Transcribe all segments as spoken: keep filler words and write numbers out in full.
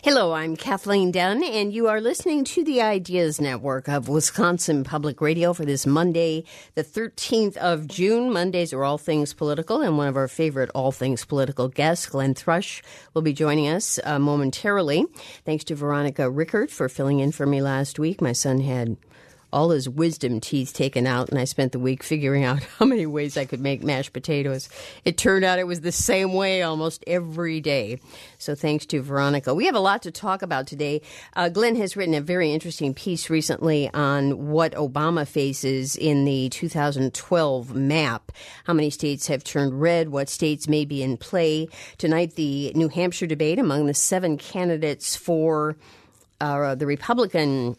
Hello, I'm Kathleen Dunn, and you are listening to the Ideas Network of Wisconsin Public Radio for this Monday, the thirteenth of June. Mondays are all things political, and one of our favorite all things political guests, Glenn Thrush, will be joining us uh, momentarily. Thanks to Veronica Rickert for filling in for me last week. My son had all his wisdom teeth taken out, and I spent the week figuring out how many ways I could make mashed potatoes. It turned out it was the same way almost every day. So thanks to Veronica. We have a lot to talk about today. Uh, Glenn has written a very interesting piece recently on what Obama faces in the two thousand twelve map. How many states have turned red, what states may be in play. Tonight, the New Hampshire debate among the seven candidates for uh, the Republican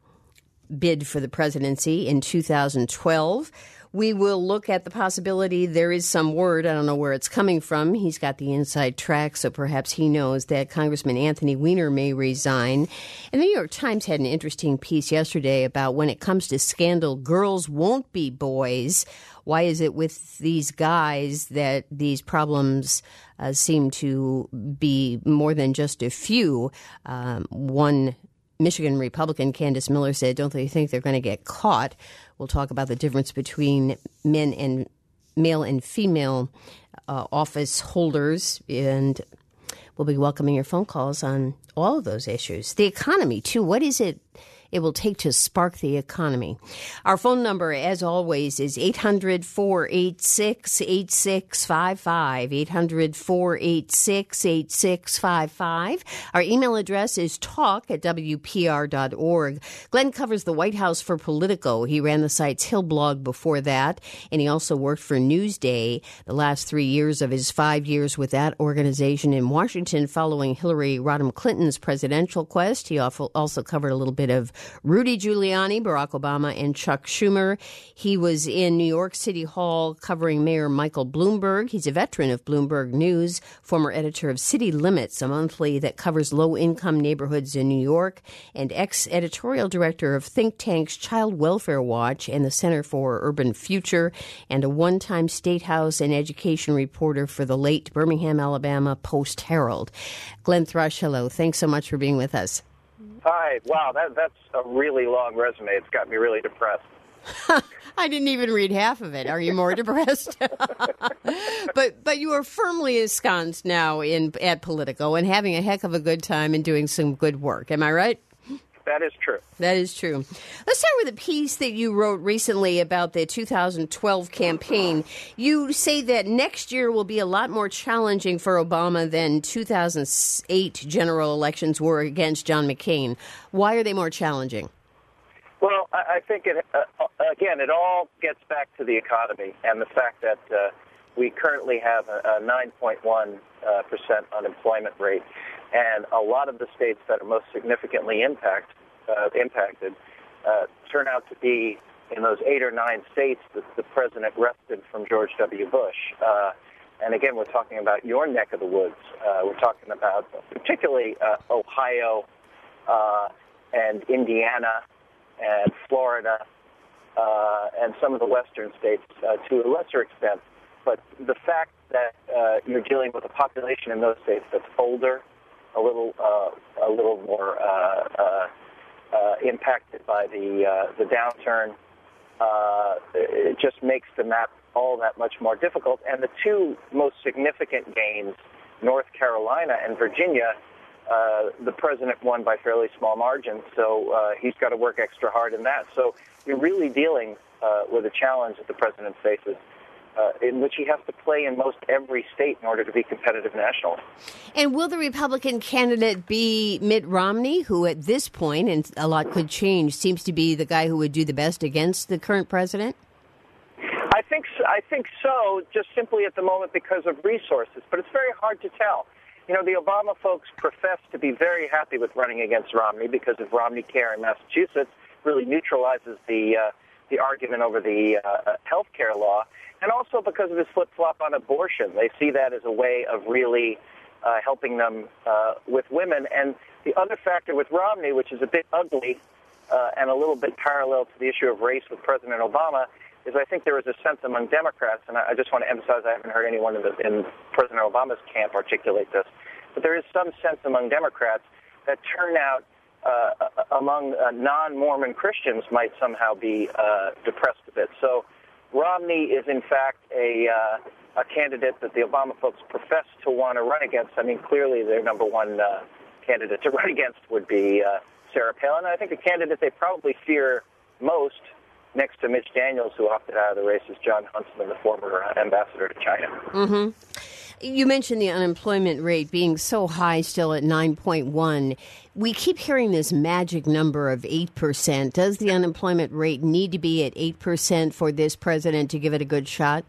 bid for the presidency in two thousand twelve. We will look at the possibility there is some word, I don't know where it's coming from. He's got the inside track, so perhaps he knows that Congressman Anthony Weiner may resign. And the New York Times had an interesting piece yesterday about when it comes to scandal, girls won't be boys. Why is it with these guys that these problems uh, seem to be more than just a few? Um, one Michigan Republican, Candace Miller, said, don't they think they're going to get caught? We'll talk about the difference between men and male and female uh, office holders, and we'll be welcoming your phone calls on all of those issues. The economy, too. What is it it will take to spark the economy? Our phone number, as always, is eight hundred, four eight six, eight six five five, eight hundred, four eight six, eight six five five. Our email address is talk at w p r dot org. Glenn covers the White House for Politico. He ran the site's Hill blog before that, and he also worked for Newsday the last three years of his five years with that organization in Washington following Hillary Rodham Clinton's presidential quest. He also covered a little bit of Rudy Giuliani, Barack Obama, and Chuck Schumer. He was in New York City Hall covering Mayor Michael Bloomberg. He's a veteran of Bloomberg News, former editor of City Limits, a monthly that covers low-income neighborhoods in New York, and ex-editorial director of think tanks Child Welfare Watch and the Center for Urban Future, and a one-time State House and education reporter for the late Birmingham, Alabama Post-Herald. Glenn Thrush, hello. Thanks so much for being with us. Hi. Wow, that, that's a really long resume. It's got me really depressed. I didn't even read half of it. Are you more depressed? but but you are firmly ensconced now in at Politico and having a heck of a good time and doing some good work. Am I right? That is true. That is true. Let's start with a piece that you wrote recently about the two thousand twelve campaign. You say that next year will be a lot more challenging for Obama than two thousand eight general elections were against John McCain. Why are they more challenging? Well, I think, it, uh, again, it all gets back to the economy and the fact that uh, we currently have a, a nine point one percent uh, unemployment rate. And a lot of the states that are most significantly impact, uh, impacted uh, turn out to be in those eight or nine states that the president wrested from George W. Bush. Uh, and again, we're talking about your neck of the woods. Uh, we're talking about particularly uh, Ohio uh, and Indiana and Florida uh, and some of the western states uh, to a lesser extent. But the fact that uh, you're dealing with a population in those states that's older, a little, uh, a little more uh, uh, uh, impacted by the uh, the downturn. Uh, it just makes the map all that much more difficult. And the two most significant gains, North Carolina and Virginia, uh, the president won by fairly small margins. So uh, he's got to work extra hard in that. So you're really dealing uh, with a challenge that the president faces, Uh, in which he has to play in most every state in order to be competitive nationally. And will the Republican candidate be Mitt Romney, who at this point, and a lot could change, seems to be the guy who would do the best against the current president? I think so, I think so, just simply at the moment because of resources. But it's very hard to tell. You know, the Obama folks profess to be very happy with running against Romney because of Romney Care in Massachusetts really neutralizes the uh, the argument over the uh, health care law. And also because of his flip-flop on abortion. They see that as a way of really uh, helping them uh, with women. And the other factor with Romney, which is a bit ugly uh, and a little bit parallel to the issue of race with President Obama, is I think there is a sense among Democrats, and I just want to emphasize I haven't heard anyone in, the, in President Obama's camp articulate this, but there is some sense among Democrats that turnout uh, among uh, non-Mormon Christians might somehow be uh, depressed a bit. So Romney is, in fact, a, uh, a candidate that the Obama folks profess to want to run against. I mean, clearly their number one uh, candidate to run against would be uh, Sarah Palin. I think the candidate they probably fear most, next to Mitch Daniels, who opted out of the race, is John Huntsman, the former uh, ambassador to China. Mm-hmm. You mentioned the unemployment rate being so high still at nine point one. We keep hearing this magic number of eight percent. Does the unemployment rate need to be at eight percent for this president to give it a good shot?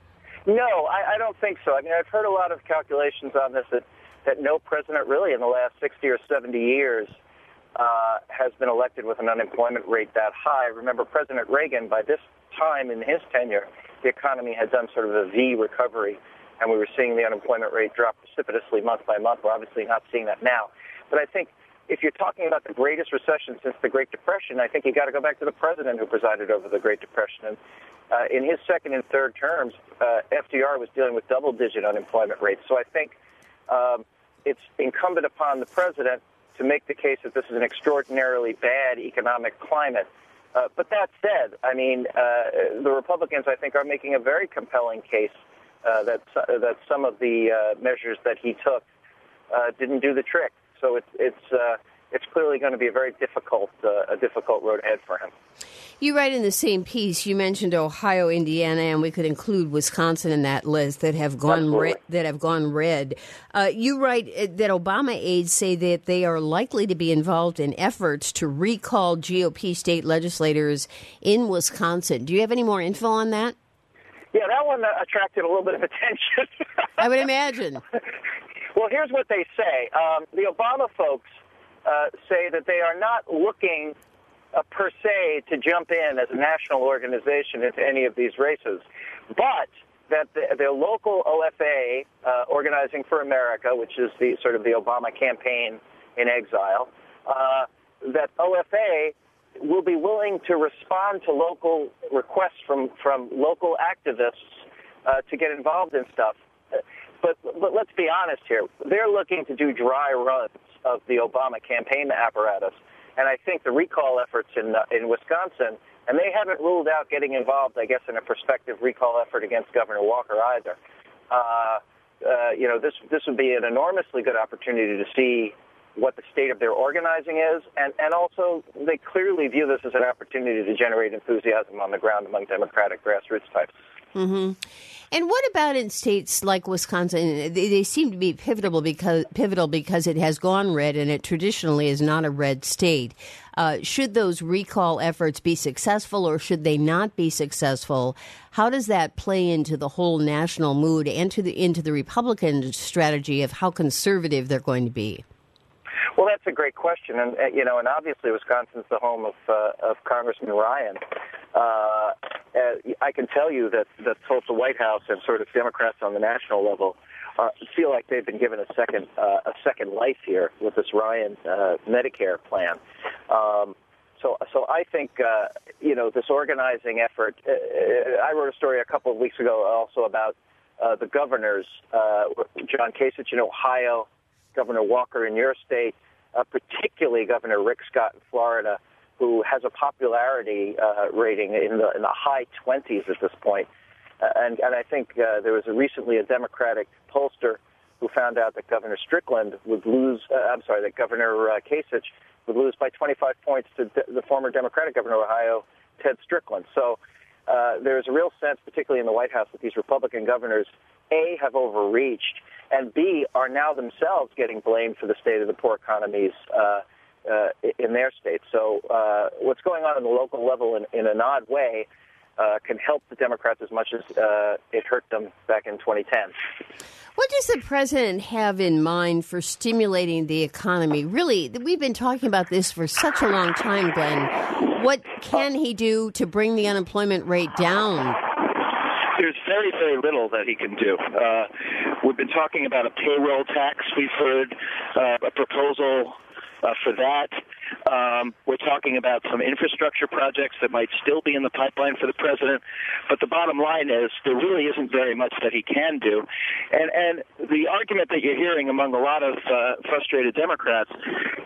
No, I, I don't think so. I mean, I've heard a lot of calculations on this that, that no president really in the last sixty or seventy years uh, has been elected with an unemployment rate that high. Remember, President Reagan, by this time in his tenure, the economy had done sort of a V recovery, and we were seeing the unemployment rate drop precipitously month by month. We're obviously not seeing that now. But I think if you're talking about the greatest recession since the Great Depression, I think you got to go back to the president who presided over the Great Depression. And uh, in his second and third terms, uh, F D R was dealing with double-digit unemployment rates. So I think um, it's incumbent upon the president to make the case that this is an extraordinarily bad economic climate. Uh, but that said, I mean, uh, the Republicans, I think, are making a very compelling case Uh, that uh, that some of the uh, measures that he took uh, didn't do the trick. So it's it's uh, it's clearly going to be a very difficult uh, a difficult road ahead for him. You write in the same piece. You mentioned Ohio, Indiana, and we could include Wisconsin in that list that have gone red, that have gone red. Uh, you write that Obama aides say that they are likely to be involved in efforts to recall G O P state legislators in Wisconsin. Do you have any more info on that? Yeah, that one attracted a little bit of attention. I would imagine. Well, here's what they say. Um, the Obama folks uh, say that they are not looking uh, per se to jump in as a national organization into any of these races, but that the, their local O F A, uh, Organizing for America, which is the sort of the Obama campaign in exile, uh, that O F A will be willing to respond to local requests from, from local activists uh, to get involved in stuff. But, but let's be honest here. They're looking to do dry runs of the Obama campaign apparatus. And I think the recall efforts in, uh, in Wisconsin, and they haven't ruled out getting involved, I guess, in a prospective recall effort against Governor Walker either. Uh, uh, you know, this, this would be an enormously good opportunity to see what the state of their organizing is, and, and also they clearly view this as an opportunity to generate enthusiasm on the ground among Democratic grassroots types. Mm-hmm. And what about in states like Wisconsin? They, they seem to be pivotal because pivotal because it has gone red, and it traditionally is not a red state. Uh, should those recall efforts be successful, or should they not be successful? How does that play into the whole national mood and to the into the Republican strategy of how conservative they're going to be? Well, that's a great question, and uh, you know, and obviously Wisconsin's the home of uh, of Congressman Ryan. Uh, uh, I can tell you that that both the White House and sort of Democrats on the national level uh, feel like they've been given a second uh, a second life here with this Ryan uh, Medicare plan. Um, so, so I think uh, you know this organizing effort. Uh, I wrote a story a couple of weeks ago also about uh, the governors, uh, John Kasich in Ohio, Governor Walker in your state, uh, particularly Governor Rick Scott in Florida, who has a popularity uh, rating in the in the high twenties at this point. Uh, and, and I think uh, there was a recently a Democratic pollster who found out that Governor Strickland would lose, uh, I'm sorry, that Governor uh, Kasich would lose by twenty-five points to de- the former Democratic governor of Ohio, Ted Strickland. So uh, there's a real sense, particularly in the White House, that these Republican governors, A, have overreached, and B, are now themselves getting blamed for the state of the poor economies uh, uh, in their states. So uh, what's going on in the local level in, in an odd way uh, can help the Democrats as much as uh, it hurt them back in twenty ten. What does the president have in mind for stimulating the economy? Really, we've been talking about this for such a long time, Glenn. What can he do to bring the unemployment rate down? There's very, very little that he can do. Uh, we've been talking about a payroll tax. We've heard uh, a proposal uh, for that. Um, we're talking about some infrastructure projects that might still be in the pipeline for the president. But the bottom line is there really isn't very much that he can do. And, and the argument that you're hearing among a lot of uh, frustrated Democrats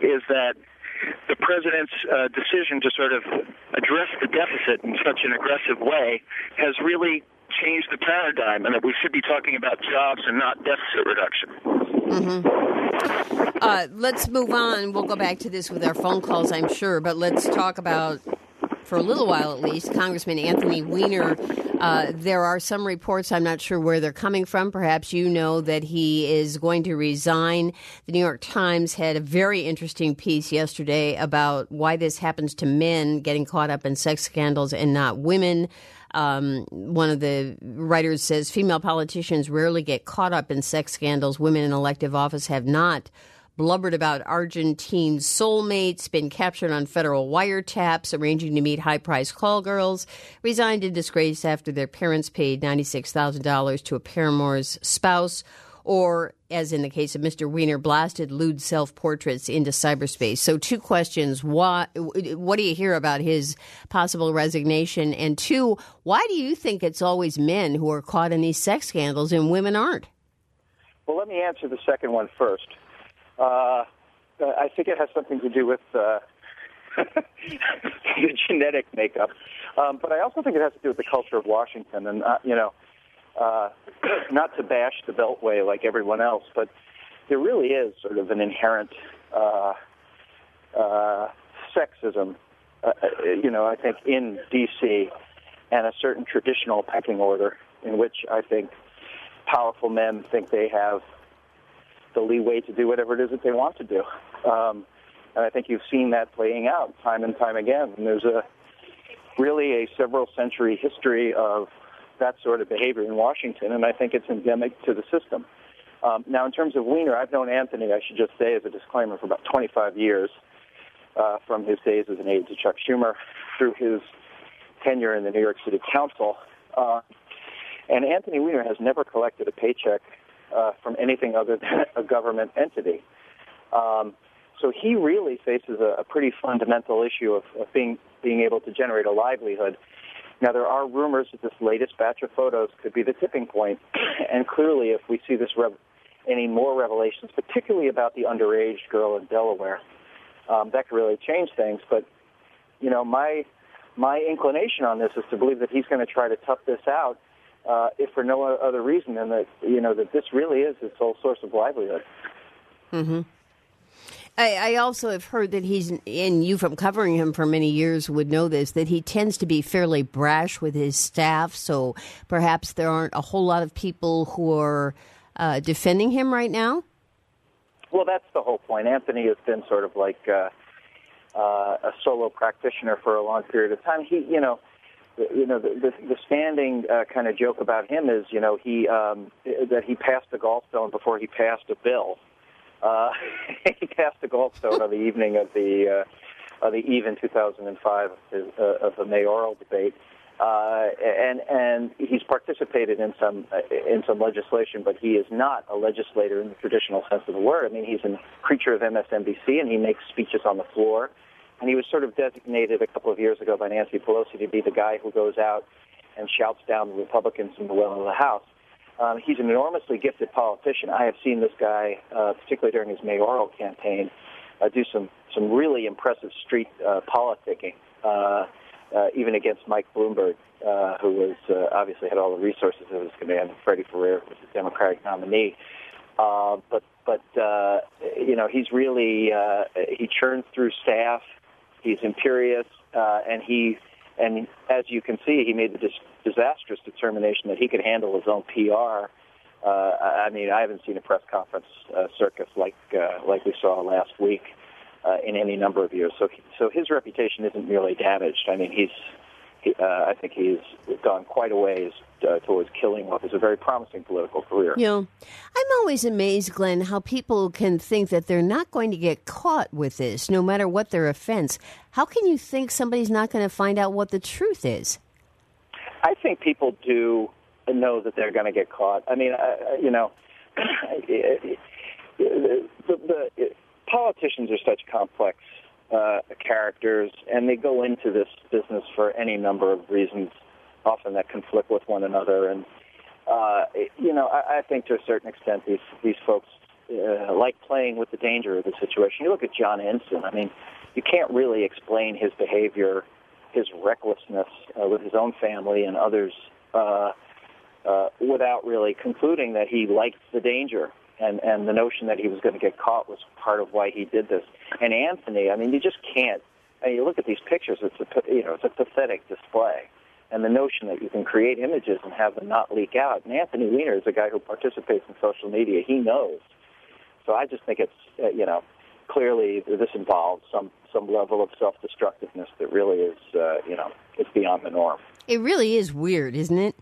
is that the president's uh, decision to sort of address the deficit in such an aggressive way has really changed the paradigm, and that we should be talking about jobs and not deficit reduction. Mm-hmm. Uh, let's move on. We'll go back to this with our phone calls, I'm sure, but let's talk about, for a little while at least, Congressman Anthony Weiner. Uh, there are some reports, I'm not sure where they're coming from. Perhaps you know that he is going to resign. The New York Times had a very interesting piece yesterday about why this happens to men getting caught up in sex scandals and not women. Um, one of the writers says female politicians rarely get caught up in sex scandals. Women in elective office have not. Blubbered about Argentine soulmates, been captured on federal wiretaps, arranging to meet high-priced call girls, resigned in disgrace after their parents paid ninety-six thousand dollars to a paramour's spouse, or, as in the case of Mister Weiner, blasted lewd self-portraits into cyberspace. So two questions. What, what do you hear about his possible resignation? And two, why do you think it's always men who are caught in these sex scandals and women aren't? Well, let me answer the second one first. Uh, I think it has something to do with uh, the genetic makeup. Um, but I also think it has to do with the culture of Washington. And, uh, you know, Uh, not to bash the Beltway like everyone else, but there really is sort of an inherent uh, uh, sexism, uh, you know, I think, in D C and a certain traditional pecking order in which I think powerful men think they have the leeway to do whatever it is that they want to do. Um, and I think you've seen that playing out time and time again. And there's a really a several century history of that sort of behavior in Washington, and I think it's endemic to the system. Um, now, in terms of Weiner, I've known Anthony, I should just say as a disclaimer, for about twenty-five years, uh, from his days as an aide to Chuck Schumer through his tenure in the New York City Council. Uh, and Anthony Weiner has never collected a paycheck uh, from anything other than a government entity. Um, so he really faces a, a pretty fundamental issue of, of being being able to generate a livelihood. Now, there are rumors that this latest batch of photos could be the tipping point, and clearly if we see this rev- any more revelations, particularly about the underage girl in Delaware, um, that could really change things. But, you know, my my inclination on this is to believe that he's going to try to tough this out, uh, if for no other reason than that, you know, that this really is his sole source of livelihood. Mm-hmm. I, I also have heard that he's, and you from covering him for many years would know this, that he tends to be fairly brash with his staff, so perhaps there aren't a whole lot of people who are uh, defending him right now? Well, that's the whole point. Anthony has been sort of like uh, uh, a solo practitioner for a long period of time. He, you know, you know, the, the, the standing uh, kind of joke about him is, you know, he um, that he passed the gallstone before he passed a bill. Uh, he passed the gallstone on the evening of the uh, of the eve in two thousand five of, his, uh, of the mayoral debate, uh, and and he's participated in some uh, in some legislation, but he is not a legislator in the traditional sense of the word. I mean, he's a creature of M S N B C, and he makes speeches on the floor. And he was sort of designated a couple of years ago by Nancy Pelosi to be the guy who goes out and shouts down the Republicans in the well of the House. Um, he's an enormously gifted politician. I have seen this guy, uh, particularly during his mayoral campaign, uh, do some, some really impressive street uh, politicking, uh, uh, even against Mike Bloomberg, uh, who was uh, obviously had all the resources at his command. Freddie Ferrer was the Democratic nominee. Uh, but, but uh, you know, he's really, uh, he churns through staff. He's imperious, uh, and he, and as you can see, he made the dis- disastrous determination that he could handle his own P R. Uh, I mean, I haven't seen a press conference uh, circus like uh, like we saw last week uh, in any number of years. So, so his reputation isn't merely damaged. I mean, he's, he, uh, I think he's gone quite a ways uh, towards killing what is a very promising political career. You know, I'm always amazed, Glenn, how people can think that they're not going to get caught with this, no matter what their offense. How can you think somebody's not going to find out what the truth is? I think people do know that they're going to get caught. I mean, uh, you know, the, the politicians are such complex uh, characters, and they go into this business for any number of reasons, often that conflict with one another. And, uh, you know, I, I think to a certain extent these, these folks uh, like playing with the danger of the situation. You look at John Ensign. I mean, you can't really explain his behavior, his recklessness uh, with his own family and others uh, uh, without really concluding that he liked the danger. And, and the notion that he was going to get caught was part of why he did this. And Anthony, I mean, you just can't. I mean, you look at these pictures; it's a you know it's a pathetic display. And the notion that you can create images and have them not leak out. And Anthony Weiner is a guy who participates in social media. He knows. So I just think it's uh, you know clearly this involves some some level of self-destructiveness that really is uh, you know is beyond the norm. It really is weird, isn't it?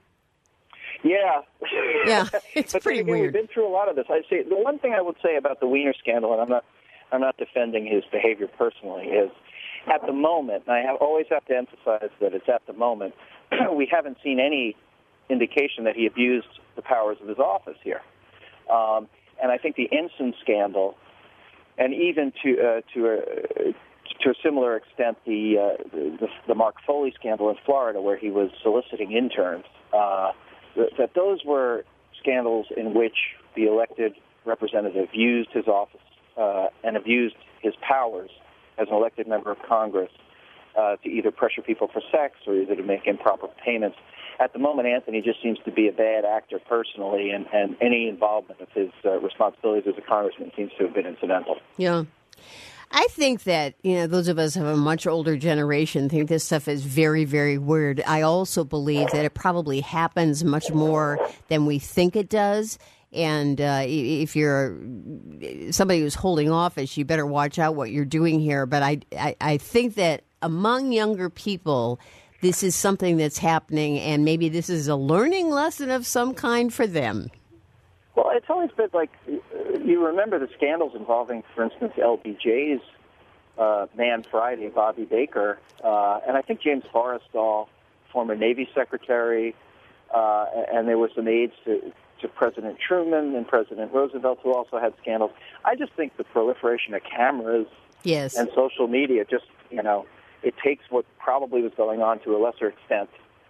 Yeah. Yeah, it's but pretty again, weird. We've been through a lot of this. I say the one thing I would say about the Weiner scandal, and I'm not, I'm not defending his behavior personally, is at the moment, and I have, always have to emphasize that it's at the moment, we haven't seen any indication that he abused the powers of his office here. Um, and I think the Ensign scandal, and even to uh, to a to a similar extent, the, uh, the the Mark Foley scandal in Florida, where he was soliciting interns. Uh, that those were scandals in which the elected representative used his office uh, and abused his powers as an elected member of Congress uh, to either pressure people for sex or either to make improper payments. At the moment, Anthony just seems to be a bad actor personally, and, and any involvement of his uh, responsibilities as a congressman seems to have been incidental. Yeah. I think that, you know, those of us of a much older generation think this stuff is very, very weird. I also believe that it probably happens much more than we think it does. And uh, if you're somebody who's holding office, you better watch out what you're doing here. But I, I, I think that among younger people, this is something that's happening, and maybe this is a learning lesson of some kind for them. Well, it's always been like, you remember the scandals involving, for instance, L B J's uh, man Friday, Bobby Baker, uh, and I think James Forrestal, former Navy Secretary, uh, and there were some aides to, to President Truman and President Roosevelt who also had scandals. I just think the proliferation of cameras yes. and social media just, you know, it takes what probably was going on to a lesser extent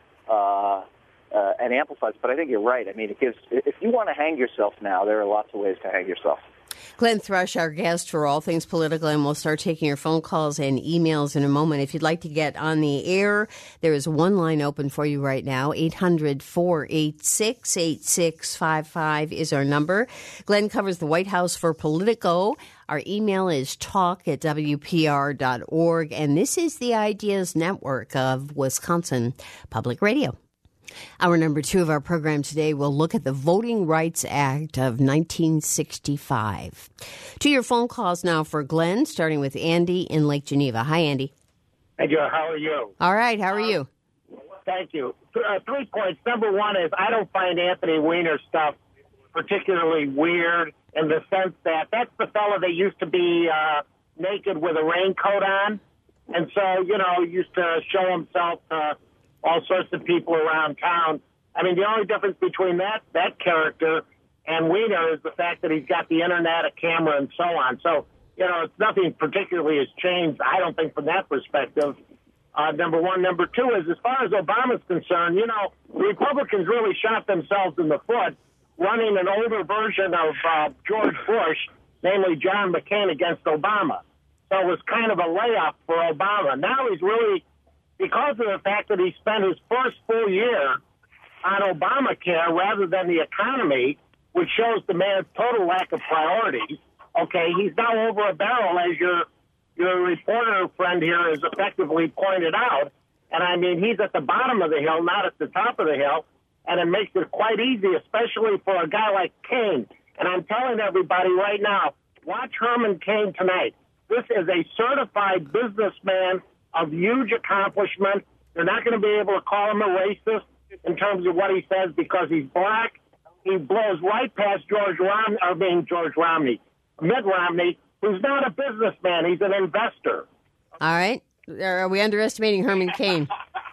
uh Uh, and amplifies, but I think you're right. I mean, it gives. If you want to hang yourself now, there are lots of ways to hang yourself. Glenn Thrush, our guest for All Things Political, and we'll start taking your phone calls and emails in a moment. If you'd like to get on the air, there is one line open for you right now. eight hundred, four eight six, eight six five five is our number. Glenn covers the White House for Politico. Our email is talk at W P R dot org, and this is the Ideas Network of Wisconsin Public Radio. Hour number two of our program today will look at the Voting Rights Act of nineteen sixty-five. To your phone calls now for Glenn, starting with Andy in Lake Geneva. Hi, Andy. Hey, Joe. How are you? All right. How are you? Thank you. Uh, three points. Number one is I don't find Anthony Weiner stuff particularly weird in the sense that that's the fellow that used to be uh, naked with a raincoat on. And so, you know, used to show himself to all sorts of people around town. I mean, the only difference between that that character and Weiner is the fact that he's got the internet, a camera, and so on. So, you know, it's nothing particularly has changed, I don't think, from that perspective. Uh, number one. Number two is, as far as Obama's concerned, you know, the Republicans really shot themselves in the foot running an older version of uh, George Bush, namely John McCain, against Obama. So it was kind of a layup for Obama. Now he's really, because of the fact that he spent his first full year on Obamacare rather than the economy, which shows the man's total lack of priorities, okay, he's now over a barrel, as your your reporter friend here has effectively pointed out. And, I mean, he's at the bottom of the hill, not at the top of the hill, and it makes it quite easy, especially for a guy like Cain. And I'm telling everybody right now, watch Herman Cain tonight. This is a certified businessman of huge accomplishment. They're not going to be able to call him a racist in terms of what he says because he's black. He blows right past George Romney, or being George Romney, Mitt Romney, who's not a businessman. He's an investor. All right. Are we underestimating Herman Cain?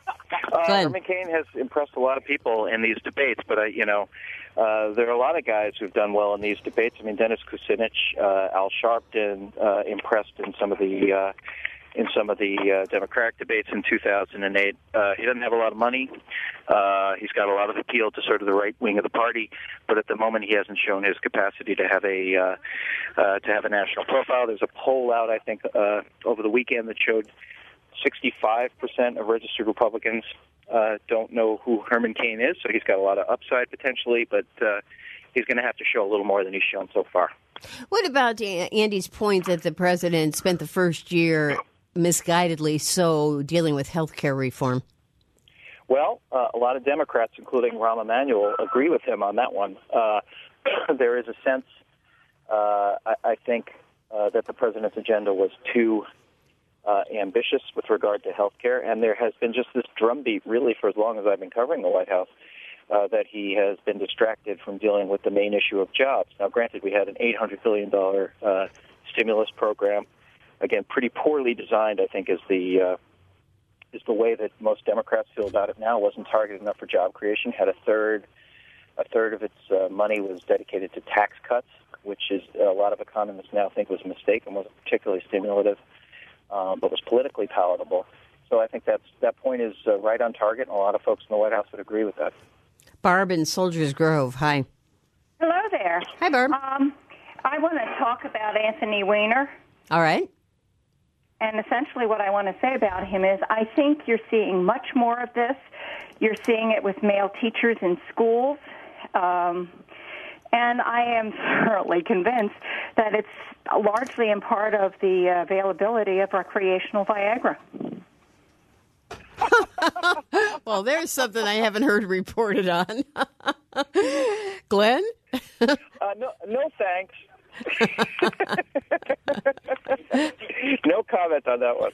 Uh, Herman Cain has impressed a lot of people in these debates, but, uh, you know, uh, there are a lot of guys who've done well in these debates. I mean, Dennis Kucinich, uh, Al Sharpton uh, impressed in some of the uh, in some of the uh, Democratic debates in two thousand eight. Uh, he doesn't have a lot of money. Uh, he's got a lot of appeal to sort of the right wing of the party, but at the moment he hasn't shown his capacity to have a uh, uh, to have a national profile. There's a poll out, I think, uh, over the weekend that showed sixty-five percent of registered Republicans uh, don't know who Herman Cain is, so he's got a lot of upside potentially, but uh, he's going to have to show a little more than he's shown so far. What about Andy's point that the president spent the first year misguidedly so dealing with health care reform? Well, uh, a lot of Democrats, including Rahm Emanuel, agree with him on that one. Uh, there is a sense, uh, I, I think, uh, that the president's agenda was too uh, ambitious with regard to health care, and there has been just this drumbeat, really, for as long as I've been covering the White House, uh, that he has been distracted from dealing with the main issue of jobs. Now, granted, we had an eight hundred billion dollars uh, stimulus program. Again, pretty poorly designed, I think, is the uh, is the way that most Democrats feel about it now. It wasn't targeted enough for job creation. Had a third, a third of its uh, money was dedicated to tax cuts, which is a lot of economists now think was a mistake and wasn't particularly stimulative, um, but was politically palatable. So I think that's that point is uh, right on target, and a lot of folks in the White House would agree with that. Barb in Soldiers Grove, hi. Hello there. Hi, Barb. Um, I want to talk about Anthony Weiner. All right. And essentially what I want to say about him is I think you're seeing much more of this. You're seeing it with male teachers in schools. Um, and I am certainly convinced that it's largely in part of the availability of recreational Viagra. Well, there's something I haven't heard reported on. Glenn? uh, no, no thanks. No comment on that one.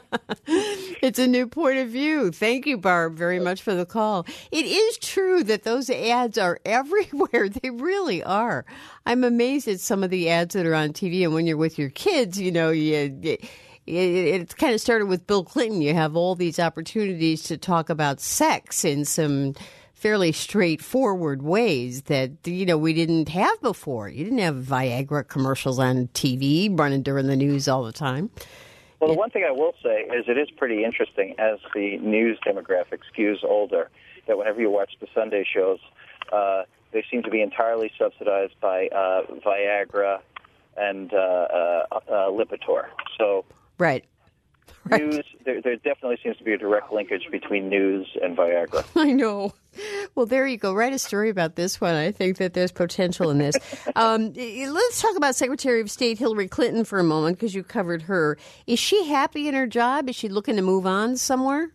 It's a new point of view. Thank you, Barb, very much for the call. It is true that those ads are everywhere. They really are. I'm amazed at some of the ads that are on T V. And when you're with your kids, you know, you, you it, it kind of started with Bill Clinton. You have all these opportunities to talk about sex in some fairly straightforward ways that, you know, we didn't have before. You didn't have Viagra commercials on T V running during the news all the time. Well, the one thing I will say is it is pretty interesting as the news demographic skews older, that whenever you watch the Sunday shows, uh, they seem to be entirely subsidized by uh, Viagra and uh, uh, uh, Lipitor. So, right. Right. News, there, there definitely seems to be a direct linkage between news and Viagra. I know. Well, there you go. Write a story about this one. I think that there's potential in this. Um, let's talk about Secretary of State Hillary Clinton for a moment, because you covered her. Is she happy in her job? Is she looking to move on somewhere?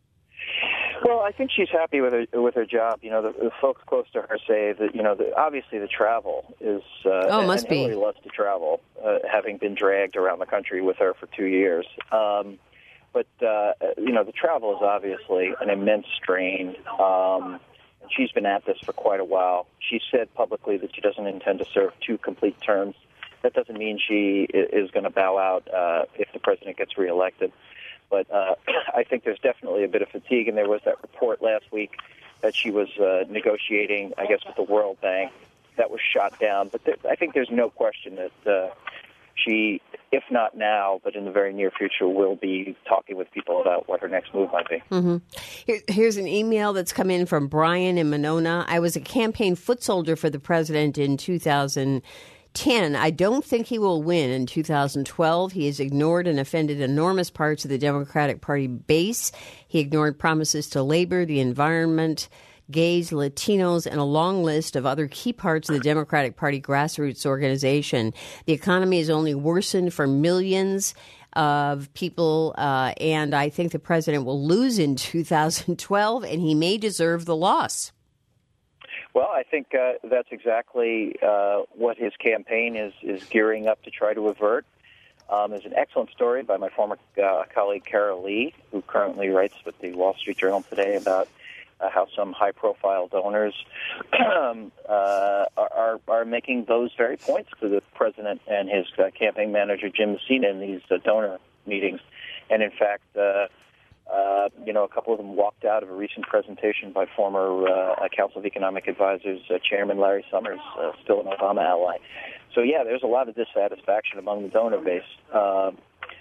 Well, I think she's happy with her with her job. You know, the, the folks close to her say that, you know, the, obviously the travel is. Uh, oh, must and be. Hillary loves to travel, uh, having been dragged around the country with her for two years. Um, but uh, you know, the travel is obviously an immense strain. Um, and she's been at this for quite a while. She said publicly that she doesn't intend to serve two complete terms. That doesn't mean she is going to bow out uh, if the president gets reelected. But uh, I think there's definitely a bit of fatigue, and there was that report last week that she was uh, negotiating, I guess, with the World Bank. That was shot down. But there, I think there's no question that uh, she, if not now, but in the very near future, will be talking with people about what her next move might be. Mm-hmm. Here, here's an email that's come in from Brian in Monona. I was a campaign foot soldier for the president in two thousand ten. I don't think he will win in two thousand twelve. He has ignored and offended enormous parts of the Democratic Party base. He ignored promises to labor, the environment, gays, Latinos, and a long list of other key parts of the Democratic Party grassroots organization. The economy has only worsened for millions of people, uh, and I think the president will lose in two thousand twelve, and he may deserve the loss. Well, I think uh, that's exactly uh, what his campaign is, is gearing up to try to avert. Um, there's an excellent story by my former uh, colleague, Carol Lee, who currently writes with the Wall Street Journal today about uh, how some high-profile donors um, uh, are, are making those very points to the president and his uh, campaign manager, Jim Messina, in these uh, donor meetings. And, in fact, uh, Uh, you know, a couple of them walked out of a recent presentation by former uh, Council of Economic Advisors uh, Chairman Larry Summers, uh, still an Obama ally. So, yeah, there's a lot of dissatisfaction among the donor base. Uh, and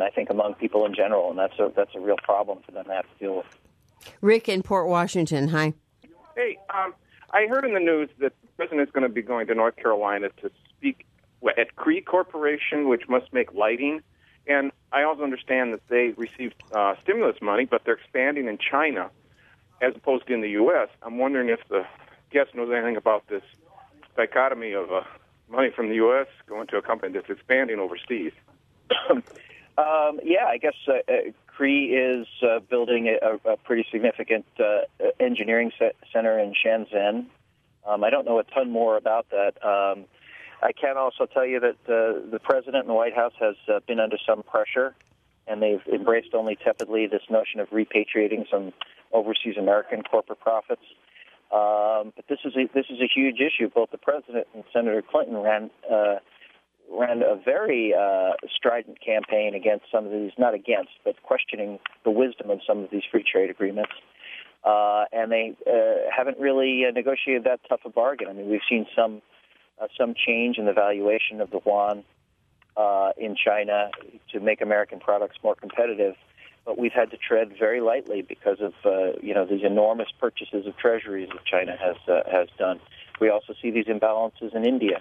I think, among people in general, and that's a that's a real problem for them to have to deal with. Rick in Port Washington, hi. Hey, um, I heard in the news that the president is going to be going to North Carolina to speak at Cree Corporation, which must make lighting. And I also understand that they received uh, stimulus money, but they're expanding in China as opposed to in the U S. I'm wondering if the guest knows anything about this dichotomy of uh, money from the U S going to a company that's expanding overseas. um, yeah, I guess uh, uh, Cree is uh, building a, a pretty significant uh, engineering center in Shenzhen. Um, I don't know a ton more about that. Um, I can also tell you that uh, the president and the White House has uh, been under some pressure, and they've embraced only tepidly this notion of repatriating some overseas American corporate profits. Um, but this is a, this is a huge issue. Both the president and Senator Clinton ran uh, ran a very uh, strident campaign against some of these, not against, but questioning the wisdom of some of these free trade agreements. Uh, and they uh, haven't really uh, negotiated that tough a bargain. I mean, we've seen some uh, some change in the valuation of the yuan uh, in China to make American products more competitive, but we've had to tread very lightly because of uh, you know these enormous purchases of treasuries that China has uh, has done. We also see these imbalances in India,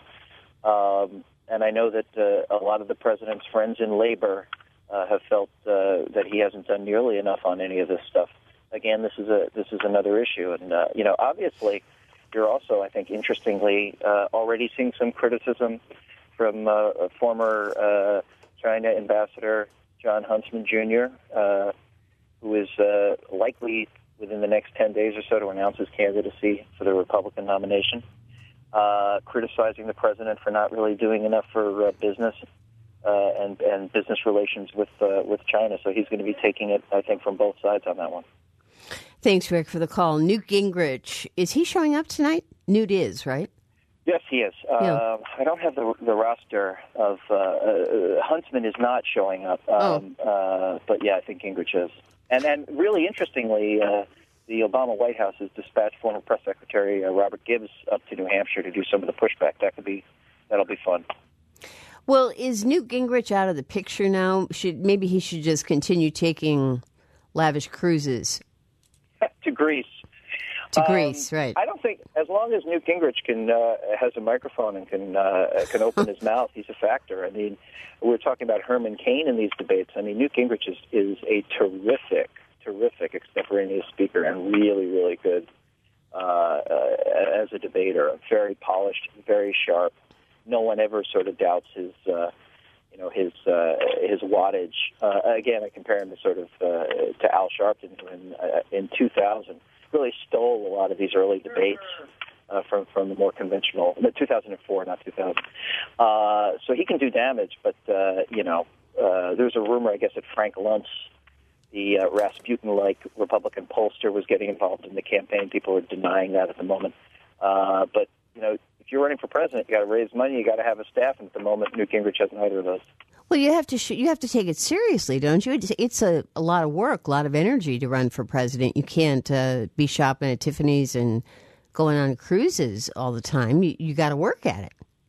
um, and I know that uh, a lot of the president's friends in labor uh, have felt uh, that he hasn't done nearly enough on any of this stuff. Again, this is a this is another issue, and uh, you know obviously you're also, I think, interestingly uh, already seeing some criticism from uh, a former uh, China ambassador John Huntsman Junior, uh, who is uh, likely within the next ten days or so to announce his candidacy for the Republican nomination, uh, criticizing the president for not really doing enough for uh, business uh, and, and business relations with uh, with China. So he's going to be taking it, I think, from both sides on that one. Thanks, Rick, for the call. Newt Gingrich, is he showing up tonight? Newt is, right? Yes, he is. Yeah. Uh, I don't have the, the roster of uh, uh, Huntsman is not showing up, um, oh. uh, but yeah, I think Gingrich is. And then, really interestingly, uh, the Obama White House has dispatched former Press Secretary uh, Robert Gibbs up to New Hampshire to do some of the pushback. That could be that'll be fun. Well, is Newt Gingrich out of the picture now? Should maybe he should just continue taking lavish cruises to Greece. To um, Greece, right? I don't think as long as Newt Gingrich can uh, has a microphone and can uh, can open his mouth, he's a factor. I mean, we're talking about Herman Cain in these debates. I mean, Newt Gingrich is, is a terrific, terrific extemporaneous speaker and really, really good uh, uh, as a debater. Very polished, very sharp. No one ever sort of doubts his, uh, you know, his uh, his wattage. Uh, again, I compare him to sort of uh, to Al Sharpton, who in uh, in two thousand really stole a lot of these early debates uh, from from the more conventional. two thousand four, not two thousand. Uh, so he can do damage, but uh, you know, uh, there's a rumor, I guess, that Frank Luntz, the uh, Rasputin-like Republican pollster, was getting involved in the campaign. People are denying that at the moment, uh, but you know. If you're running for president, you got to raise money. You got to have a staff, and at the moment, Newt Gingrich has neither of those. Well, you have to sh- you have to take it seriously, don't you? It's, it's a, a lot of work, a lot of energy to run for president. You can't uh, be shopping at Tiffany's and going on cruises all the time. You, you got to work at it.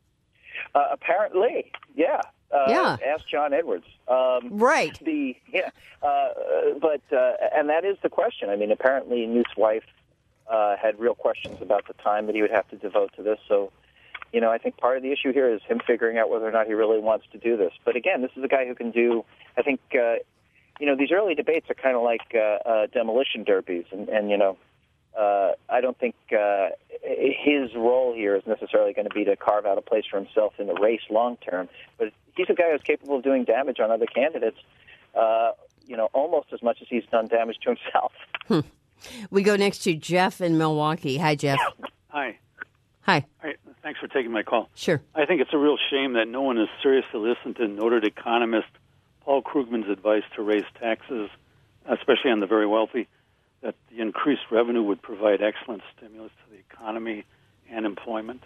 Uh, apparently, yeah. Uh, yeah. Ask John Edwards. Um, right. The yeah, uh, but uh, and that is the question. I mean, apparently, Newt's wife. Uh, had real questions about the time that he would have to devote to this. So, you know, I think part of the issue here is him figuring out whether or not he really wants to do this. But again, this is a guy who can do, I think, uh, you know, these early debates are kind of like uh, uh, demolition derbies. And, and you know, uh, I don't think uh, his role here is necessarily going to be to carve out a place for himself in the race long term. But he's a guy who's capable of doing damage on other candidates, uh, you know, almost as much as he's done damage to himself. Hmm. We go next to Jeff in Milwaukee. Hi, Jeff. Hi. Hi. Hi. Thanks for taking my call. Sure. I think it's a real shame that no one has seriously listened to noted economist Paul Krugman's advice to raise taxes, especially on the very wealthy, that the increased revenue would provide excellent stimulus to the economy and employment.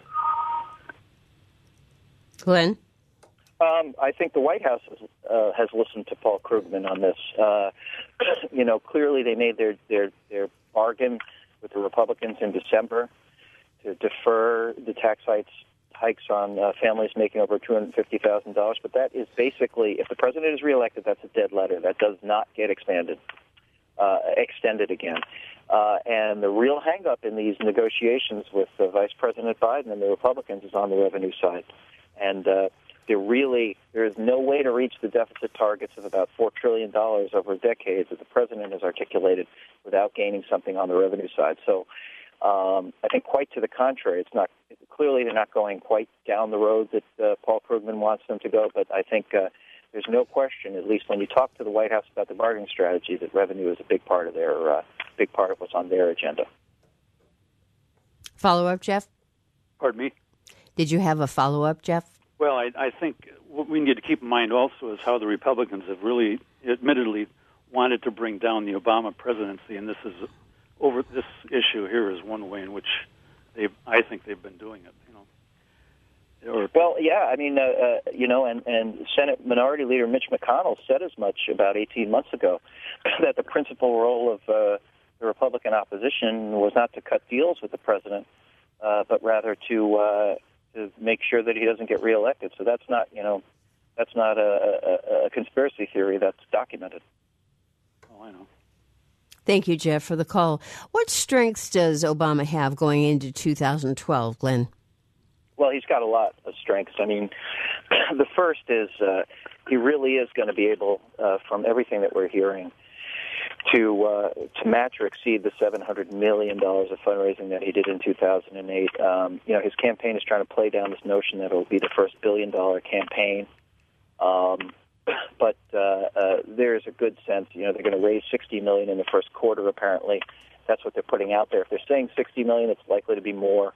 Glenn? Um, I think the White House has, uh, has listened to Paul Krugman on this. Uh, you know, clearly they made their, their, their bargain with the Republicans in December to defer the tax hikes, hikes on uh, families making over two hundred fifty thousand dollars. But that is basically, if the president is reelected, that's a dead letter. That does not get expanded, uh, extended again. Uh, and the real hang-up in these negotiations with uh, Vice President Biden and the Republicans is on the revenue side. And uh, there really, there is no way to reach the deficit targets of about four trillion dollars over a decade that the president has articulated without gaining something on the revenue side. So um, I think quite to the contrary, it's not, clearly they're not going quite down the road that uh, Paul Krugman wants them to go, but I think uh, there's no question, at least when you talk to the White House about the bargaining strategy, that revenue is a big part of their, uh, big part of what's on their agenda. Follow-up, Jeff? Pardon me? Did you have a follow-up, Jeff? Well, I, I think what we need to keep in mind also is how the Republicans have really, admittedly, wanted to bring down the Obama presidency, and this is over. This issue here is one way in which they, I think, they've been doing it. You know, or, well, yeah, I mean, uh, uh, you know, and, and Senate Minority Leader Mitch McConnell said as much about eighteen months ago that the principal role of uh, the Republican opposition was not to cut deals with the president, uh, but rather to uh, to make sure that he doesn't get reelected. So that's not, you know, that's not a, a, a conspiracy theory. That's documented. Oh, I know. Thank you, Jeff, for the call. What strengths does Obama have going into two thousand twelve, Glenn? Well, he's got a lot of strengths. I mean, the first is uh, he really is going to be able, uh, from everything that we're hearing, to uh, to match or exceed the seven hundred million dollars of fundraising that he did in two thousand eight. Um, you know, his campaign is trying to play down this notion that it will be the first billion-dollar campaign. Um, but uh, uh, there's a good sense, you know, they're going to raise sixty million dollars in the first quarter, apparently. That's what they're putting out there. If they're saying sixty million dollars, it's likely to be more.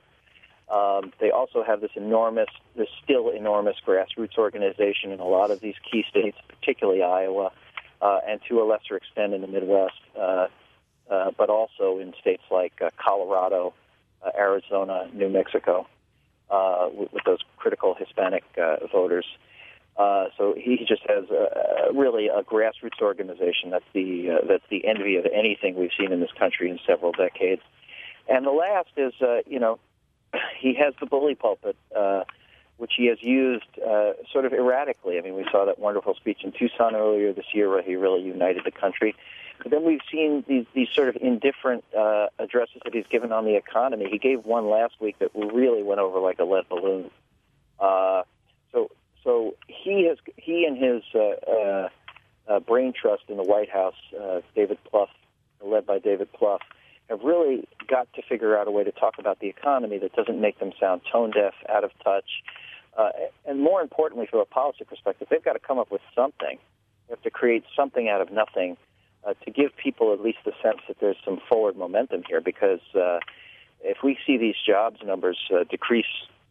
Um, they also have this enormous, this still enormous grassroots organization in a lot of these key states, particularly Iowa, uh, and to a lesser extent in the Midwest, uh, uh, but also in states like uh, Colorado, uh, Arizona, New Mexico, uh, with, with those critical Hispanic uh, voters. Uh, so he just has a, really a grassroots organization that's the uh, that's the envy of anything we've seen in this country in several decades. And the last is, uh, you know, he has the bully pulpit, uh, which he has used uh, sort of erratically. I mean, we saw that wonderful speech in Tucson earlier this year where he really united the country. But then we've seen these, these sort of indifferent uh, addresses that he's given on the economy. He gave one last week that really went over like a lead balloon. Uh, so, so he has he and his uh, uh, uh, brain trust in the White House, uh, David Plouffe, led by David Plouffe, have really got to figure out a way to talk about the economy that doesn't make them sound tone-deaf, out of touch. Uh, and more importantly, from a policy perspective, they've got to come up with something. They have to create something out of nothing uh, to give people at least the sense that there's some forward momentum here, because uh, if we see these jobs numbers uh, decrease,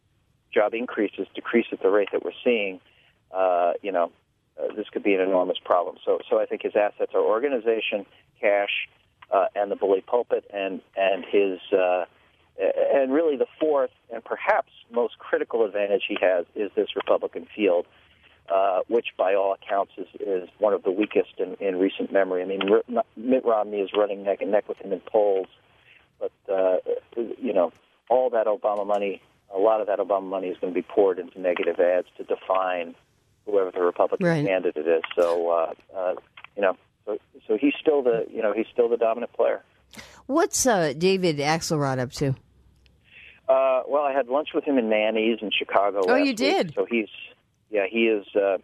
job increases decrease at the rate that we're seeing, uh, you know, uh, this could be an enormous problem. So, so I think his assets are organization, cash, Uh, and the bully pulpit, and and his uh, and really the fourth and perhaps most critical advantage he has is this Republican field, uh, which by all accounts is, is one of the weakest in, in recent memory. I mean, Mitt Romney is running neck and neck with him in polls, but uh, you know, all that Obama money, a lot of that Obama money is going to be poured into negative ads to define whoever the Republican right. candidate is. So uh, uh, you know. So, so he's still the, you know, he's still the dominant player. What's uh, David Axelrod up to? Uh, well, I had lunch with him in Manny's in Chicago. Oh, last you did? Week. So he's, yeah, he is, uh,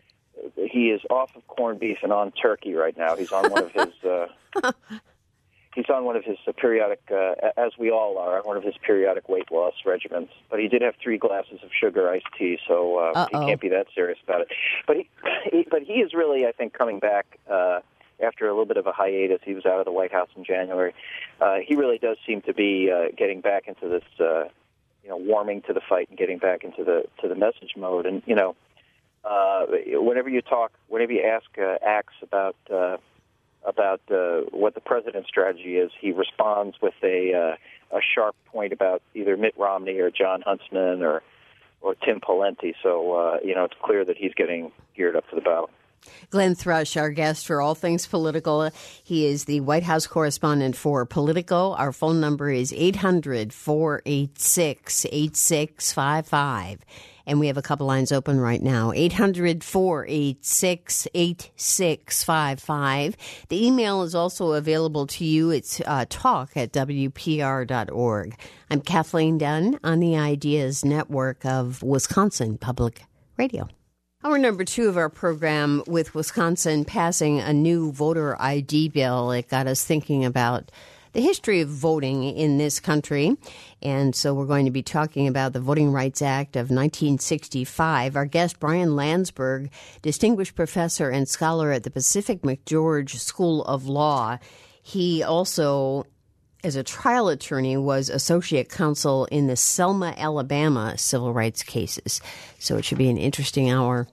he is off of corned beef and on turkey right now. He's on one of his, uh, he's on one of his uh, periodic, uh, as we all are, on one of his periodic weight loss regimens. But he did have three glasses of sugar iced tea, so uh, he can't be that serious about it. But he, he, but he is really, I think, coming back. Uh, After a little bit of a hiatus, he was out of the White House in January. Uh, he really does seem to be uh, getting back into this, uh, you know, warming to the fight and getting back into the to the message mode. And you know, uh, whenever you talk, whenever you ask uh, Axe about uh, about uh, what the president's strategy is, he responds with a uh, a sharp point about either Mitt Romney or John Huntsman or or Tim Pawlenty. So uh, you know, it's clear that he's getting geared up for the battle. Glenn Thrush, our guest for All Things Political. He is the White House correspondent for Politico. Our phone number is eight hundred, four eight six, eight six five five. And we have a couple lines open right now. eight hundred, four eight six, eight six five five. The email is also available to you. It's uh, talk at W P R dot org. I'm Kathleen Dunn on the Ideas Network of Wisconsin Public Radio. Hour number two of our program, with Wisconsin passing a new voter I D bill, it got us thinking about the history of voting in this country. And so we're going to be talking about the Voting Rights Act of nineteen sixty-five. Our guest, Brian Landsberg, distinguished professor and scholar at the Pacific McGeorge School of Law. He also, as a trial attorney, was associate counsel in the Selma, Alabama civil rights cases. So it should be an interesting hour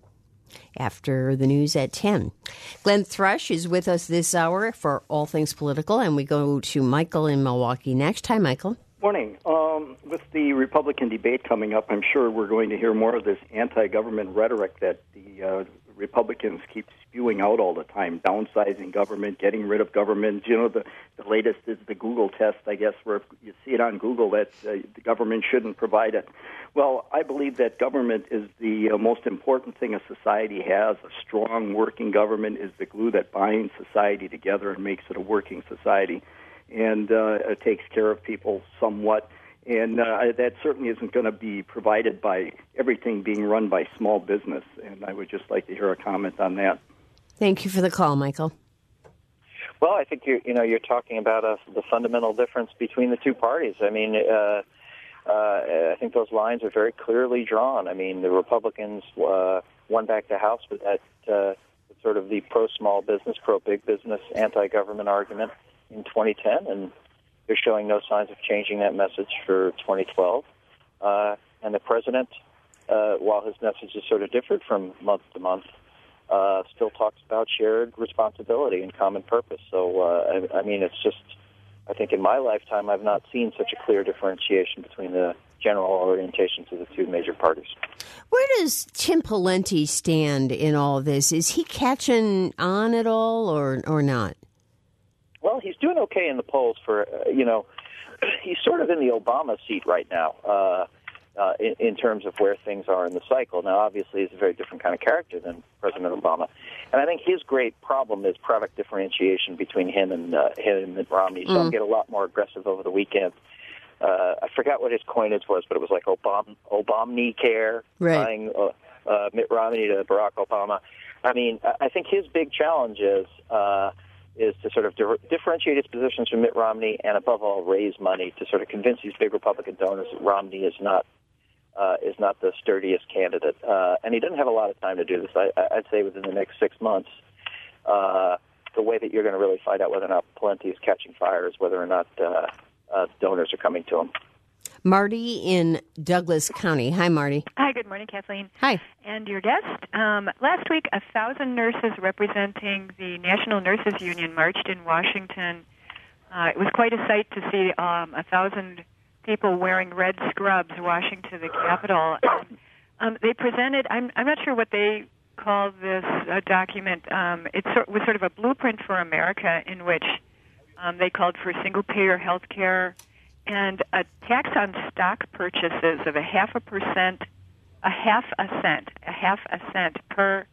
after the news at ten. Glenn Thrush is with us this hour for All Things Political, and we go to Michael in Milwaukee next. Hi, Michael. Morning. Um, with the Republican debate coming up, I'm sure we're going to hear more of this anti-government rhetoric that the uh, Republicans keep spewing out all the time, downsizing government, getting rid of government. You know, the, the latest is the Google test, I guess, where you see it on Google that uh, the government shouldn't provide it. Well, I believe that government is the uh, most important thing a society has. A strong working government is the glue that binds society together and makes it a working society. And uh, it takes care of people somewhat. And uh, that certainly isn't going to be provided by everything being run by small business. And I would just like to hear a comment on that. Thank you for the call, Michael. Well, I think you're, you know, you're talking about uh, the fundamental difference between the two parties. I mean, uh, uh, I think those lines are very clearly drawn. I mean, the Republicans uh, won back the House with that uh, sort of the pro-small business, pro-big business, anti-government argument in twenty ten, and they're showing no signs of changing that message for twenty twelve. Uh, and the president, uh, while his message is sort of different from month to month, uh, still talks about shared responsibility and common purpose. So, uh, I, I mean, it's just, I think in my lifetime, I've not seen such a clear differentiation between the general orientations of the two major parties. Where does Tim Pawlenty stand in all of this? Is he catching on at all or, or not? Well, he's doing okay in the polls for, uh, you know, he's sort of in the Obama seat right now uh, uh, in, in terms of where things are in the cycle. Now, obviously, he's a very different kind of character than President Obama. And I think his great problem is product differentiation between him and uh, him and Mitt Romney. He saw him get a lot more aggressive over the weekend. Uh, I forgot what his coinage was, but it was like Obama, Obamni care, right. tying uh, uh, Mitt Romney to Barack Obama. I mean, I think his big challenge is... Uh, is to sort of di- differentiate his positions from Mitt Romney and, above all, raise money to sort of convince these big Republican donors that Romney is not uh, is not the sturdiest candidate. Uh, and he doesn't have a lot of time to do this. I, I'd say within the next six months, uh, the way that you're going to really find out whether or not Pawlenty is catching fire is whether or not uh, uh, donors are coming to him. Marty in Douglas County. Hi, Marty. Hi, good morning, Kathleen. Hi. And your guest. Um, last week, a thousand nurses representing the National Nurses Union marched in Washington. Uh, it was quite a sight to see um, a thousand people wearing red scrubs washing to the Capitol. And, um, they presented, I'm, I'm not sure what they call this uh, document. Um, it sort, was sort of a blueprint for America in which um, they called for single-payer health care and a tax on stock purchases of a half a percent, a half a cent, a half a cent per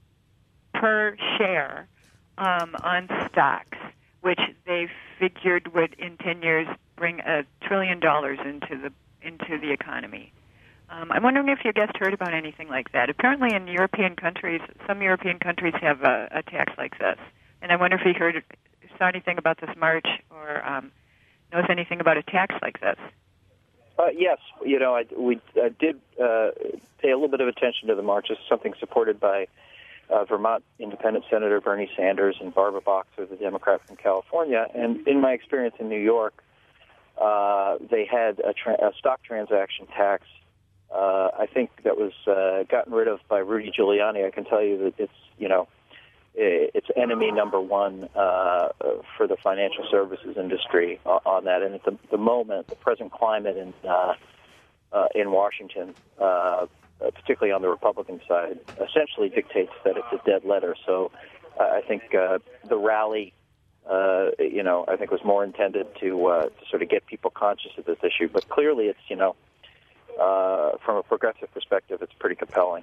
per share um, on stocks, which they figured would in ten years bring a trillion dollars into the into the economy. Um, I'm wondering if your guest heard about anything like that. Apparently, in European countries, some European countries have a, a tax like this, and I wonder if he heard saw anything about this march or. Um, knows anything about a tax like this? Uh, yes, you know, I, we I did uh, pay a little bit of attention to the march. It's something supported by uh, Vermont Independent Senator Bernie Sanders and Barbara Boxer, the Democrat from California. And in my experience in New York, uh, they had a, tra- a stock transaction tax. Uh, I think that was uh, gotten rid of by Rudy Giuliani. I can tell you that it's, you know, it's enemy number one uh, for the financial services industry on that. And at the, the moment, the present climate in uh, uh, in Washington, uh, uh, particularly on the Republican side, essentially dictates that it's a dead letter. So uh, I think uh, the rally, uh, you know, I think was more intended to, uh, to sort of get people conscious of this issue. But clearly it's, you know, uh, from a progressive perspective, it's pretty compelling.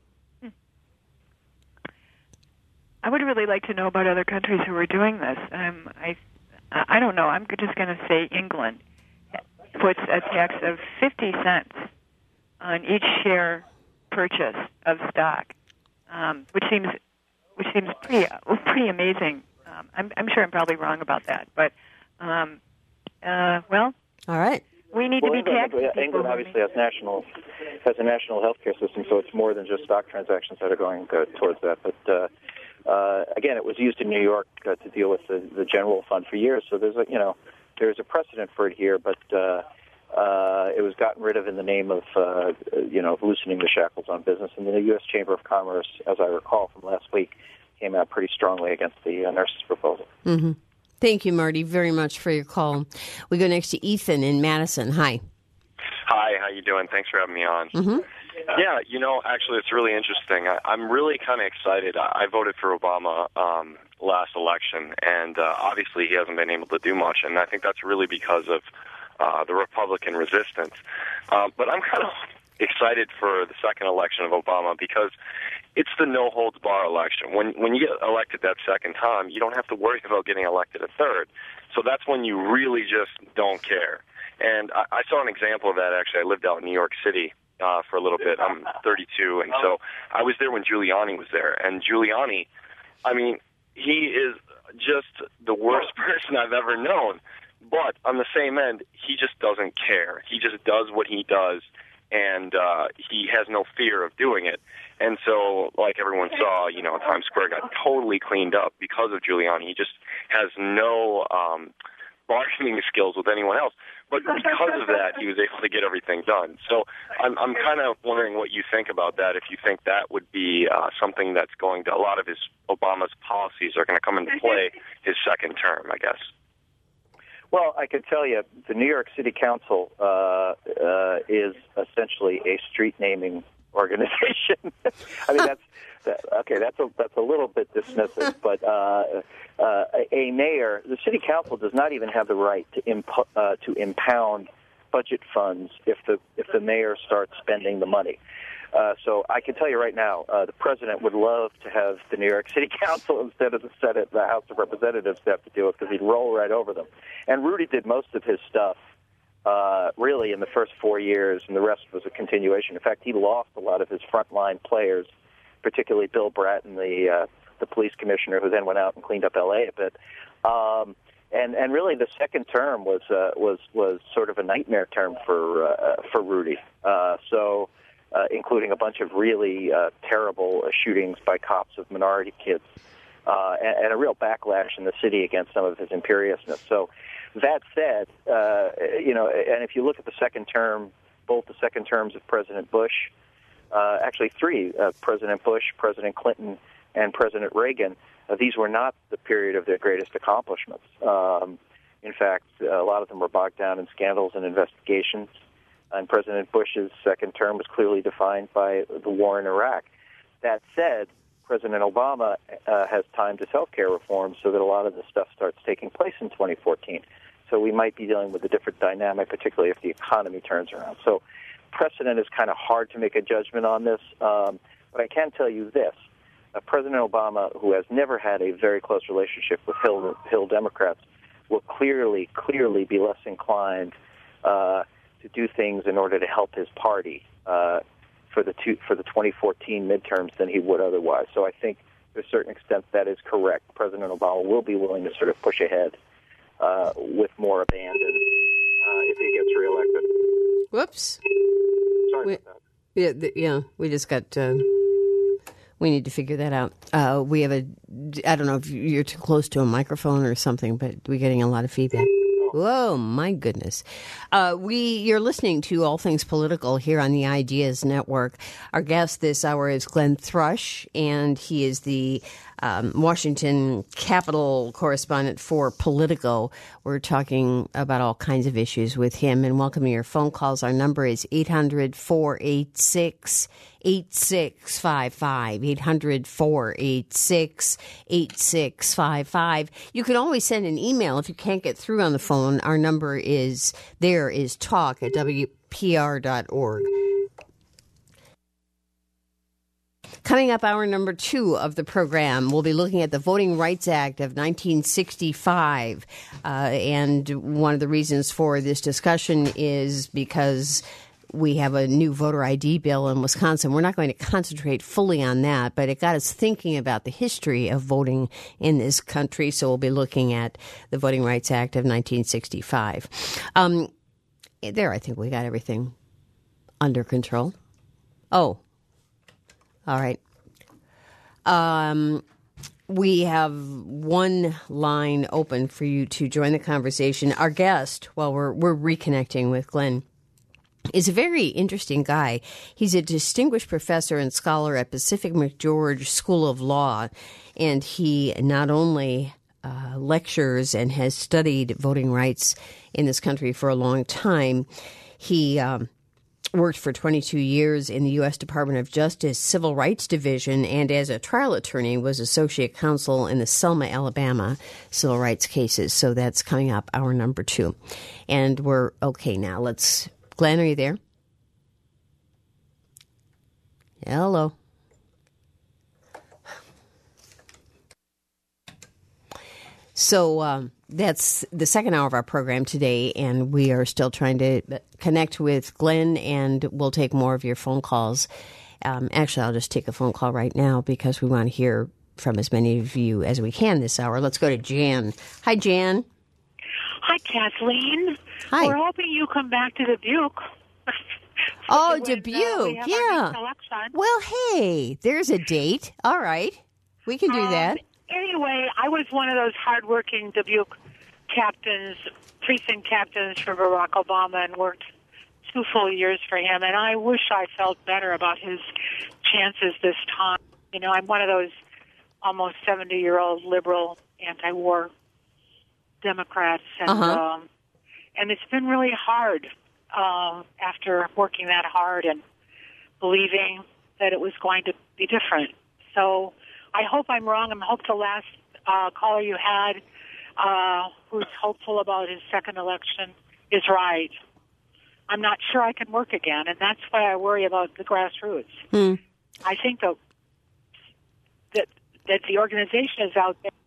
I would really like to know about other countries who are doing this. Um, I, I don't know. I'm just going to say England puts a tax of fifty cents on each share purchase of stock, um, which seems which seems pretty pretty amazing. Um, I'm, I'm sure I'm probably wrong about that, but um, uh, well, all right. We need well, to be England, taxing England obviously has national has a national healthcare system, so it's more than just stock transactions that are going uh, towards that. But uh, uh, again, it was used in New York uh, to deal with the, the general fund for years. So there's a you know there's a precedent for it here, but uh, uh, it was gotten rid of in the name of uh, you know loosening the shackles on business. And the U S Chamber of Commerce, as I recall from last week, came out pretty strongly against the uh, nurses' proposal. Mm-hmm. Thank you, Marty, very much for your call. We go next to Ethan in Madison. Hi. Hi, how you doing? Thanks for having me on. Mm-hmm. Yeah, you know, actually, it's really interesting. I, I'm really kind of excited. I, I voted for Obama um, last election, and uh, obviously he hasn't been able to do much, and I think that's really because of uh, the Republican resistance. Uh, but I'm kind of excited for the second election of Obama because it's the no-holds-bar election. When when you get elected that second time, you don't have to worry about getting elected a third. So that's when you really just don't care. And I, I saw an example of that, actually. I lived out in New York City uh, for a little bit. I'm thirty-two, and so I was there when Giuliani was there. And Giuliani, I mean, he is just the worst person I've ever known. But on the same end, he just doesn't care. He just does what he does, and uh, he has no fear of doing it. And so, like everyone saw, you know, Times Square got totally cleaned up because of Giuliani. He just has no um, bargaining skills with anyone else. But because of that, he was able to get everything done. So I'm, I'm kind of wondering what you think about that, if you think that would be uh, something that's going to, a lot of his Obama's policies are going to come into play his second term, I guess. Well, I can tell you, the New York City Council uh, uh, is essentially a street naming organization. I mean, that's that, okay. That's a that's a little bit dismissive, but uh, uh, a mayor, the city council does not even have the right to imp- uh, to impound budget funds if the if the mayor starts spending the money. Uh, so I can tell you right now, uh, the president would love to have the New York City Council instead of the Senate, the House of Representatives have to do it because he'd roll right over them. And Rudy did most of his stuff uh, really in the first four years, and the rest was a continuation. In fact, he lost a lot of his frontline players, particularly Bill Bratton, the uh, the police commissioner, who then went out and cleaned up L A a bit. Um, and and really, the second term was uh, was was sort of a nightmare term for uh, for Rudy. Uh, so. Uh, including a bunch of really uh, terrible uh, shootings by cops of minority kids, uh, and, and a real backlash in the city against some of his imperiousness. So that said, uh, you know, and if you look at the second term, both the second terms of President Bush, uh, actually three, uh, President Bush, President Clinton, and President Reagan, uh, these were not the period of their greatest accomplishments. Um, in fact, a lot of them were bogged down in scandals and investigations. And President Bush's second term was clearly defined by the war in Iraq. That said, President Obama uh, has timed his health care reform so that a lot of this stuff starts taking place in twenty fourteen. So we might be dealing with a different dynamic, particularly if the economy turns around. So precedent is kind of hard to make a judgment on this. Um, but I can tell you this. Uh, President Obama, who has never had a very close relationship with Hill, Hill Democrats, will clearly, clearly be less inclined uh, to do things in order to help his party uh, for the two, for the twenty fourteen midterms than he would otherwise. So I think to a certain extent that is correct. President Obama will be willing to sort of push ahead uh, with more abandon uh, if he gets reelected. Whoops. Sorry we, about that. Yeah, the, yeah, we just got... Uh, we need to figure that out. Uh, we have a... I don't know if you're too close to a microphone or something, but we're getting a lot of feedback. Whoa, my goodness. Uh, we, you're listening to All Things Political here on the Ideas Network. Our guest this hour is Glenn Thrush, and he is the um, Washington Capitol correspondent for Politico. We're talking about all kinds of issues with him and welcoming your phone calls. Our number is eight hundred, four eight six, eight six five five, eight hundred, four eight six, eight six five five. You can always send an email if you can't get through on the phone. Our number is there is talk at W P R dot org. Coming up, hour number two of the program, we'll be looking at the Voting Rights Act of nineteen sixty-five. Uh, and one of the reasons for this discussion is because we have a new voter I D bill in Wisconsin. We're not going to concentrate fully on that, but it got us thinking about the history of voting in this country. So we'll be looking at the Voting Rights Act of nineteen sixty-five. Um, there, I think we got everything under control. Oh, all right. Um, we have one line open for you to join the conversation. Our guest, well, we're we're reconnecting with Glenn, is a very interesting guy. He's a distinguished professor and scholar at Pacific McGeorge School of Law, and he not only uh, lectures and has studied voting rights in this country for a long time, he um, worked for twenty-two years in the U S Department of Justice Civil Rights Division, and as a trial attorney was associate counsel in the Selma, Alabama civil rights cases. So that's coming up, hour number two. And we're okay now. Let's... Glenn, are you there? Hello. So um, that's the second hour of our program today, and we are still trying to connect with Glenn, and we'll take more of your phone calls. Um, actually, I'll just take a phone call right now because we want to hear from as many of you as we can this hour. Let's go to Jan. Hi, Jan. Hi, Kathleen. Hi. We're hoping you come back to Dubuque. Oh, when, Dubuque, uh, we have yeah. our Well, hey, there's a date. All right. We can do um, that. Anyway, I was one of those hardworking Dubuque captains, precinct captains for Barack Obama, and worked two full years for him, and I wish I felt better about his chances this time. You know, I'm one of those almost seventy-year-old liberal anti-war Democrats, and uh-huh. um, and it's been really hard uh, after working that hard and believing that it was going to be different. So I hope I'm wrong. I hope the last uh, caller you had, uh, who's hopeful about his second election, is right. I'm not sure I can work again, and that's why I worry about the grassroots. Hmm. I think that, that that the organization is out there.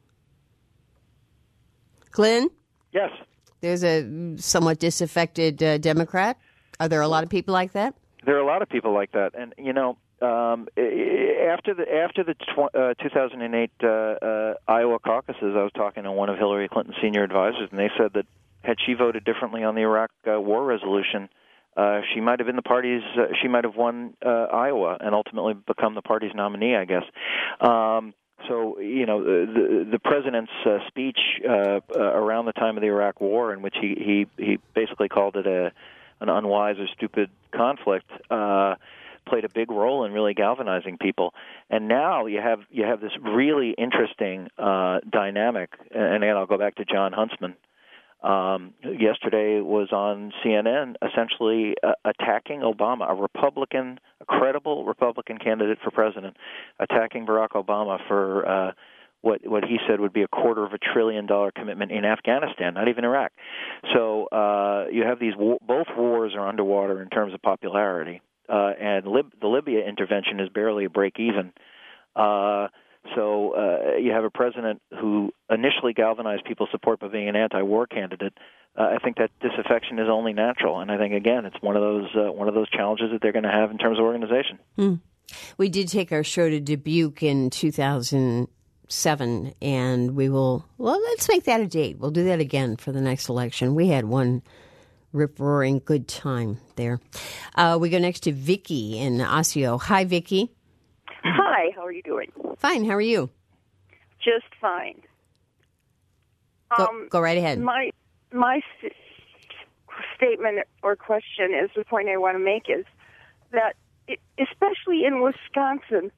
Glenn? Yes. There's a somewhat disaffected uh, Democrat. Are there a lot of people like that? There are a lot of people like that, and you know, um, after the after the tw- uh, two thousand eight uh, uh, Iowa caucuses, I was talking to one of Hillary Clinton's senior advisors, and they said that had she voted differently on the Iraq uh, war resolution, uh, she might have been the party's. Uh, she might have won uh, Iowa and ultimately become the party's nominee, I guess. Um, So, you know, the the president's uh, speech uh, uh, around the time of the Iraq War, in which he he, he basically called it a an unwise or stupid conflict, uh, played a big role in really galvanizing people. And now you have you have this really interesting uh, dynamic. And again, I'll go back to John Huntsman. Um, yesterday was on C N N essentially uh, attacking Obama, a Republican, a credible Republican candidate for president, attacking Barack Obama for uh, what what he said would be a quarter of a trillion dollar commitment in Afghanistan, not even Iraq. So uh, you have these war- both wars are underwater in terms of popularity, uh, and Lib- the Libya intervention is barely a break even. Uh, So uh, you have a president who initially galvanized people's support by being an anti-war candidate. Uh, I think that disaffection is only natural, and I think again it's one of those uh, one of those challenges that they're going to have in terms of organization. Hmm. We did take our show to Dubuque in two thousand seven, and we will. Well, let's make that a date. We'll do that again for the next election. We had one rip-roaring good time there. Uh, we go next to Vicky in Osseo. Hi, Vicky. Hi, how are you doing? Fine, how are you? Just fine. Go, um, go right ahead. My my st- statement or question is the point I want to make is that, it, especially in Wisconsin,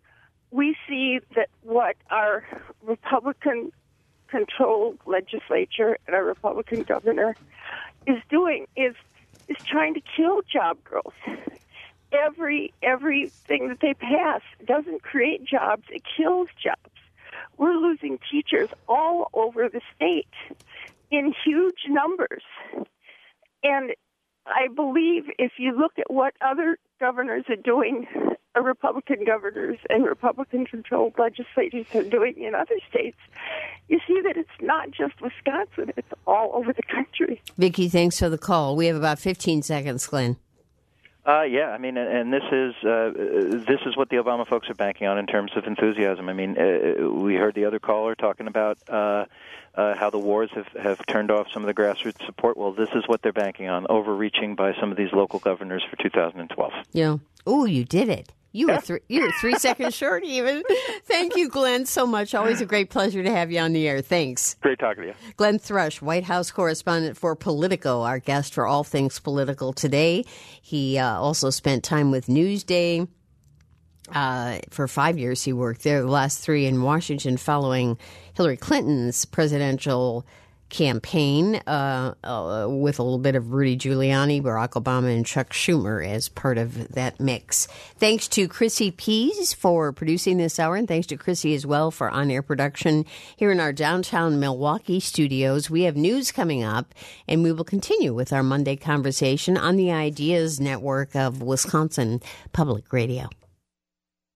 we see that what our Republican-controlled legislature and our Republican governor is doing is is trying to kill job growth. Every everything that they pass doesn't create jobs; it kills jobs. We're losing teachers all over the state in huge numbers, and I believe if you look at what other governors are doing, uh, Republican governors and Republican-controlled legislatures are doing in other states, you see that it's not just Wisconsin; it's all over the country. Vicki, thanks for the call. We have about fifteen seconds, Glenn. Uh, yeah, I mean, and this is uh, this is what the Obama folks are banking on in terms of enthusiasm. I mean, uh, we heard the other caller talking about uh, uh, how the wars have, have turned off some of the grassroots support. Well, this is what they're banking on, overreaching by some of these local governors for two thousand twelve. Yeah. Oh, you did it. You were three, you were three seconds short even. Thank you, Glenn, so much. Always a great pleasure to have you on the air. Thanks. Great talking to you. Glenn Thrush, White House correspondent for Politico, our guest for all things political today. He uh, also spent time with Newsday. Uh, for five years he worked there, the last three in Washington following Hillary Clinton's presidential campaign uh, uh, with a little bit of Rudy Giuliani, Barack Obama, and Chuck Schumer as part of that mix. Thanks to Chrissy Pease for producing this hour, and thanks to Chrissy as well for on-air production here in our downtown Milwaukee studios. We have news coming up, and we will continue with our Monday conversation on the Ideas Network of Wisconsin Public Radio.